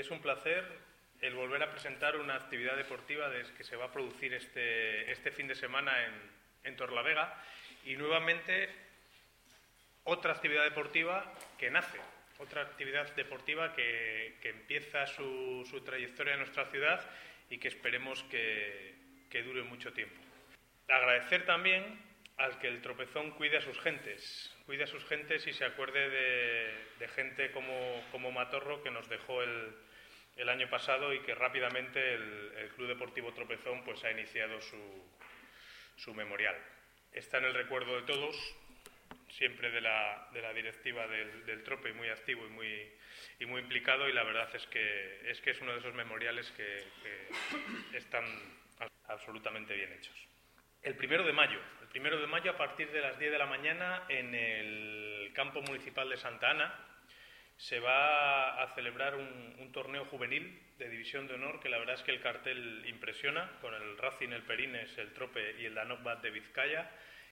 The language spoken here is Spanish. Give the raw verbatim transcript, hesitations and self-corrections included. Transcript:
es un placer el volver a presentar una actividad deportiva que se va a producir este, este fin de semana en, en Torlavega, y nuevamente otra actividad deportiva que nace, otra actividad deportiva que, que empieza su, su trayectoria en nuestra ciudad y que esperemos que, que dure mucho tiempo. Agradecer también al que el Tropezón cuide a sus gentes, cuide a sus gentes y se acuerde de, de gente como, como Matorro, que nos dejó el, el año pasado y que rápidamente el, el Club Deportivo Tropezón pues ha iniciado su, su memorial. Está en el recuerdo de todos, siempre de la, de la directiva del, del Trope, muy activo y muy, y muy implicado, y la verdad es que es, que es uno de esos memoriales que, que están absolutamente bien hechos. El primero de mayo, el primero de mayo a partir de las diez de la mañana en el campo municipal de Santa Ana se va a celebrar un, un torneo juvenil de división de honor, que la verdad es que el cartel impresiona, con el Racing, el Perines, el Trope y el Danokbat de Vizcaya,